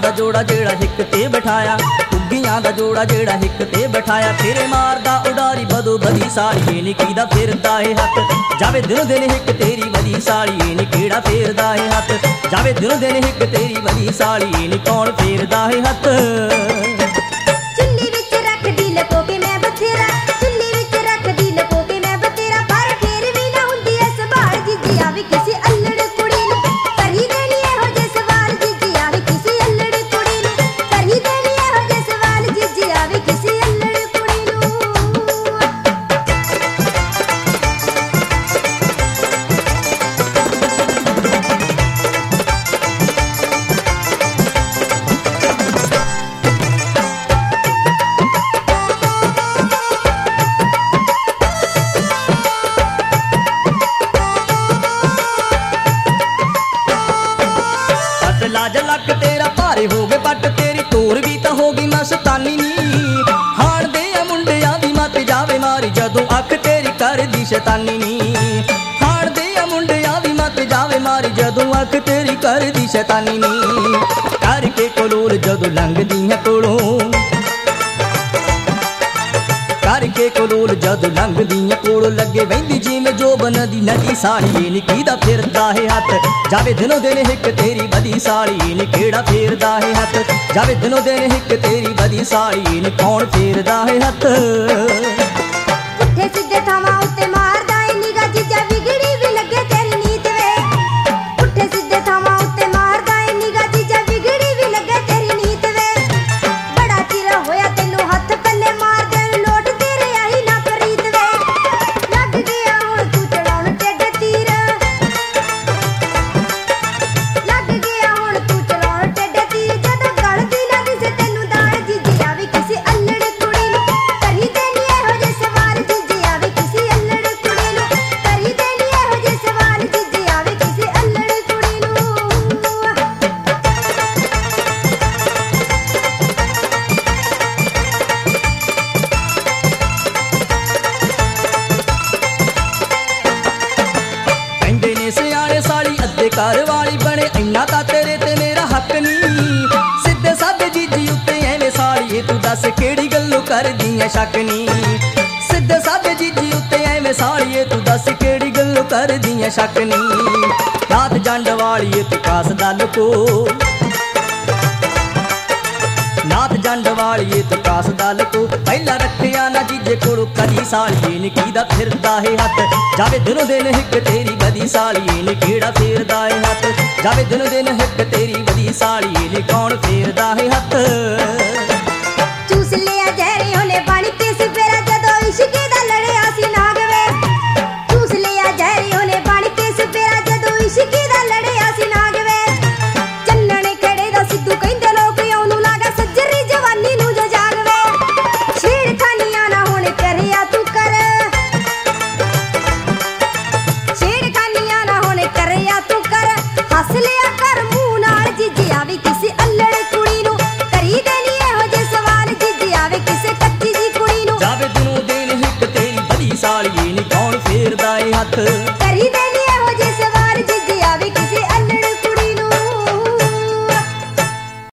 दा जोड़ा जेड़ा हिक ते बिठाया, घुग्गियां दा जोड़ा जेड़ा हिक ते बिठाया। फेरे मारदा उडारी बदो बदी साड़िए नी कीदा फेरदा है हथ, जावे दिनों दिन हिक तेरी वदी साड़िए नी केड़ा फेरदा है हथ, जावे दिनों दिन हिक तेरी वदी साड़िए नी कौन फेरदा है हथ। चुन्नी विच रख दी लको के मैं बथेरा, चुन्नी विच रख दी लको के मैं बथेरा, पर फेर भी ना हुंदी ऐ संभाल जीजी आवे किसी अल्लड़ कुड़ी नूं करी देनी एहो जे सवाल जीजी आवे किसी अल्लड़ कुड़ी नूं करी देनी एहो जे सवाल जीजी आवे किसी अल्लड़ कुड़ी नूं। लाज लक तेरा भारे हो गए पट, तेरी तोर भी तो होगी मस्तानी नी। हाण दे मुंडिया दी मत जावे मारी जदों अख तेरी कर दी शैतानी नी। हाण दे मुंडिया दी मत जावे मारी जदों अख तेरी कर दी शैतानी नी। करके कोलोल जदों लंघदी है कोलों, करके कोलोल जदों लंघदी है कोलों, लगे वहिंदी जिवें जोबन दी नदी साड़िए नी कीदा फिरदा है हथ, जावे दिनों दिन हिक तेरी वदी साड़िए नी केड़ा फेरदा है हथ, जावे दिनों दिन हिक तेरी वदी साड़िए नी कौन फेरदा है हथ। पुट्ठे सिद्धे थावां उत्ते मारदा ए निगाह जीजा विगड़ी भी लगे तेरी नीत वे, पुट्ठे सिद्धे थावां उत्ते मारदा ए निगाह जीजा विगड़ी भी लगे तेरी नीत वे। बड़ा चिर होया तैनूं हत्थ पल्ले मारदे लोट तेरे आई ना प्रीत वे, लग गया हुण तूं चढ़ाउण टेढ़े तीर, लग गया हुण तूं चढ़ाउण टेढ़े तीर, जदों गलदी ना दिसे तैनूं दाड़ जीजी आवे किसी अल्लड़ कुड़ी नूं करी देनी एहो जे सवाल जीजी आवे किसी अल्लड़ कुड़ी नूं करी देनी एहो जे सवाल जीजी आवे किसी अल्लड़ कुड़ी नूं। ਕਹਿੰਦੇ ਨੇ ਸਿਆਣੇ ਸਾਲੀ ਅੱਧੇ ਘਰ ਵਾਲੀ ਬਣੇ, ਇੰਨਾ ਤਾਂ ਤੇਰੇ ਤੇ ਮੇਰਾ ਹੱਕ ਨਹੀਂ। ਸਿੱਧੇ ਸਾਦੇ ਜੀਜੀ ਉੱਤੇ ਐਵੇਂ ਸਾਲੀਏ ਤੂੰ ਦੱਸ ਕਿਹੜੀ ਗੱਲੋਂ ਕਰਦੀ ਐ ਸ਼ੱਕ ਨਹੀਂ। ਸਿੱਧੇ ਸਾਦੇ ਜੀਜੀ ਉੱਤੇ ਐਵੇਂ ਸਾਲੀਏ ਤੂੰ ਦੱਸ ਕਿਹੜੀ ਗੱਲੋਂ ਕਰਦੀ ਐ ਸ਼ੱਕ ਨਹੀਂ। ਰਾਤ ਜੰਡ ਵਾਲੀਏ ਤੂੰ ਕਾਸ ਦਾ ਲਕੋ, नाथ जंड वालिए तू कास दल को, पहला रखिया ना जीजे कोलों कदी सालिए नी कीदा फिरदा है हथ, जावे दिनों दिन हिक तेरी वदी सालिए नी केड़ा फेरदा है हथ, जावे दिनों दिन हिक तेरी वदी सालिए नी कौन फेरदा है हथ। चूस लिया जहरे होने बन के सिफेरा जदों इश्क दा लड़िया सी नाग वे, चूस लिया जहरे होने बन के सिफेरा जदों इश्क दा लड़िया सी नाग वे। चन्नण खड़े दा सिद्धू कहंदे लोक ओनू लागा सज्जरी जवानी नू जो जाग वे, छेड़खानियां ना होने करिया तू कर, छेड़खानियां ना होने करिया तू कर, हस लिया कर मुंह नाल जीजी आवे किसी अल्लड़ कुड़ी नू करी देनी एहो जे सवाल जीजी आवे किसी कच्ची जी कुड़ी नू जावे दिनों दिन हिक तेरी वदी सालिए नी कौन फेरदा है हथ, करी देनी